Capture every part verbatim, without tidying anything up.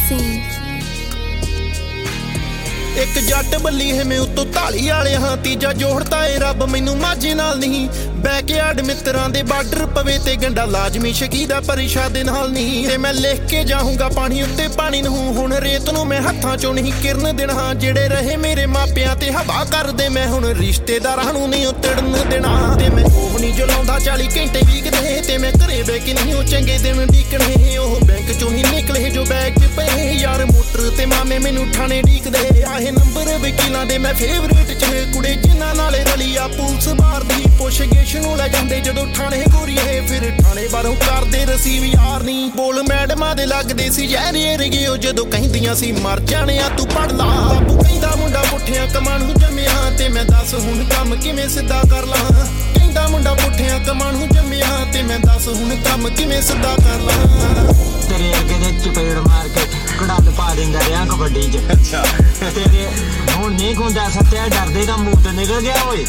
एक जट बल्ली है मैं उत्तों ढाली वाले हाँ तीजा जोड़ता है रब मैनू माझे नाल नहीं बैकयार्ड मित्रां दे बार्डर पवे ते गंडा लाजमी शकीदा परिशा दे नाल नहीं ते मैं लिख के जाऊंगा पानी उत्ते पानी नूं हुण रेत नूं मैं हत्थां चों नहीं किरन देना जेड़े रहे मेरे मापियां ते हवा कर दे मैं हुण रिश्तेदारां नूं नहीं उतड़न देना ते मैं कोह नहीं जो लाउंदा चाली घंटे वीकदे ते मैं घरे बह के नहीं चंगे दिन डीकणे ओह बैंक चों ही निकले जो बैग च पए यार मोटर ते मामे मैनू ठाणे डीकदे आहे नंबर वकीलां दे मैं फेवरेट च कुड़े जिन्हां नाल रली आ पुलिस बार दी पुछगिछ नूं लै जांदे जदों ठाणे गोरीए फिर ठाणे बारों करदे रसीव यार नी बोल मैडमां दे लगदे सी जहरे रगे ओ जदों कहिंदियां सी मर जाणे आ तू पढ़ ला बापू कहंदा मुंडा पुठियां कमां नूं जम्मिया ते मैं दस हुण काम किवें सिद्धा कर ला कहंदा मुंडा पुठियां कमां नूं जम्मिया ते मैं दस हुण काम किवें सिद्धा कर ला तेरे अगे दे चपेड़ मार के कड़ल पा देंदा रिया कबड्डी च अच्छा तेरे हुण नहीं खुंदा सत्या डरदे दा मूंह ते निकल गया ओए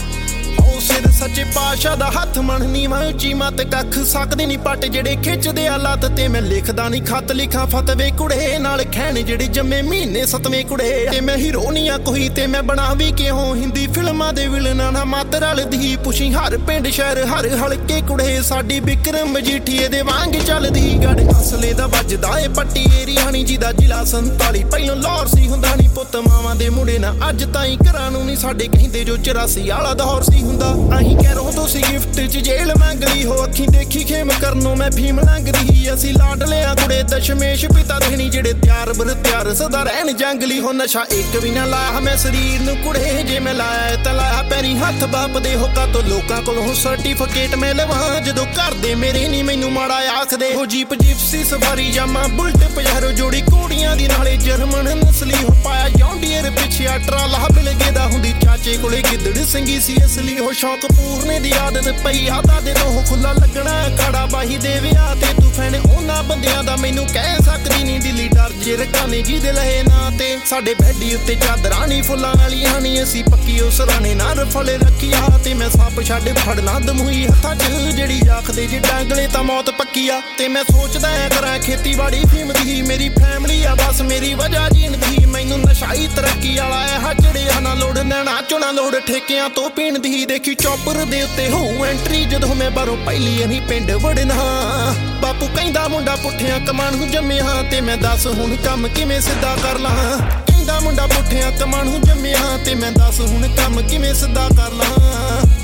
सिर सच्चे पातशाह दा हत्थ मननी मैं उची मत कख सकदे नहीं पट जेड़े खिचदे आ लत ते मैं लिखदा नहीं खत लिखां फतवे कुड़े नाल खैण जेड़े जम्मे महीने सतवें कुड़े ते मैं हीरो नहीं आ कोई ते मैं बना भी किहों हिंदी फिल्मां दे विलनां ना मत रलदी पुछी हर पिंड शहर हर हलके कुड़े साडी बिक्रम मजीठीए दे वांग चलदी गड़ असले दा वजदा ए पट्टी एरियानी जी दा जिला संताली पहिलों लाहौर सी हुंदा नहीं पुੱਤ मावां दे मुंडे ना अज ताईं घरां नूं नहीं साडे कहिंदे जो चौरासी वाला दौर सी हुंदा अहीं कहरों तुसी गिफ्ट च जेल मंगली हो अखीं देखी खेम करनों मैं फीम लंघदी असीं लाडलियां कुड़े दशमेश पिता देनी जेड़े त्यार बर त्यार सदा रहन जंगली हो नशा एक भी ना लाया मैं शरीर नूं कुड़े जे मैं लाया तां लाया पैरी हत्थ बाप दे होका तो लोकां कोलों सर्टिफिकेट मैं लवां जदों घर दे मेरे नहीं मैनू माड़ा आखदे हो जीप जिप्सी सफारी जामा बुलट पजारो जोड़ी घोड़ियां दी नाले जर्मन नस्ली हो पाया जॉन्डियर पिछे ट्राला बिलगे दा हुंदी चाचे कोले गिद्दड़ संगी सी असली हो शौक पूरने दी आदत पई आदा दे तो खुला लगना काड़ा बाही दे विआह ते तू फैन उन्हां बंदियां दा मैनू कह सकदी नहीं दिली डर जे रकाने जी दे लहे ना ते साडे बैडी उत्ते चादरां नी फुल्लां वालियां नी असीं पक्की उस राणे ना रफले रखिया ते मैं सप छड्ड फड़ना दमूई हत्थां च जेड़ी आखदे जे डांगले तां मौत पक्की आ ते मैं सोचदा ऐ करां खेतीबाड़ी फीम दी मेरी फैमिली आ बस मेरी वजह जीण दी मैनू नशाई तरक्की वाला ऐ हा चढ़िया ना लोड़ नैना चोना लोड़ ठेकियां तो पीण दी देखी चौपर दे उत्ते होऊं एंट्री जदों मैं बारों पहली नहीं पिंड वड़ना बापू कहंदा मुंडा पुठियां कमां नूं जम्मिया ते मैं दस हुण काम किवें सिद्धा कर ला कहंदा मुंडा पुठियां कमां नूं जम्मिया ते मैं दस हुण काम किवें सिद्धा कर ला।